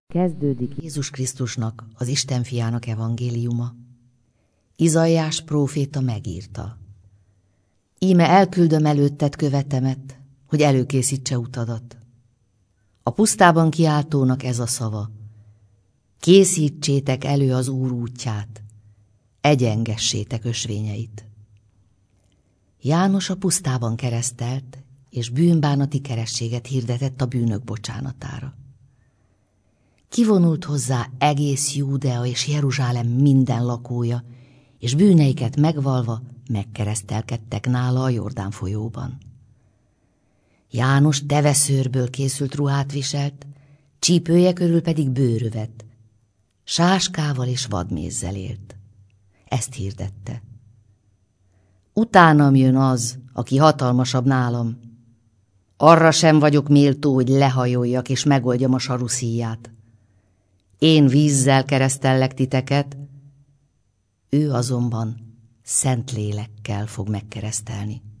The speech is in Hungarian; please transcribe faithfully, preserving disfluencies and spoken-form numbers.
Kezdődik Jézus Krisztusnak, az Isten fiának evangéliuma. Izaiás próféta megírta: Íme elküldöm előtted követemet, hogy előkészítse utadat. A pusztában kiáltónak ez a szava: készítsétek elő az Úr útját, egyengessétek ösvényeit. János a pusztában keresztelt, és bűnbánati kerességet hirdetett a bűnök bocsánatára. Kivonult hozzá egész Júdea és Jeruzsálem minden lakója, és bűneiket megvalva megkeresztelkedtek nála a Jordán folyóban. János teveszőrből készült ruhát viselt, csípője körül pedig bőrövet, sáskával és vadmézzel élt. Ezt hirdette: Utánam jön az, aki hatalmasabb nálam. Arra sem vagyok méltó, hogy lehajoljak és megoldjam a saruszíját. Én vízzel keresztellek titeket, ő azonban szent lélekkel fog megkeresztelni.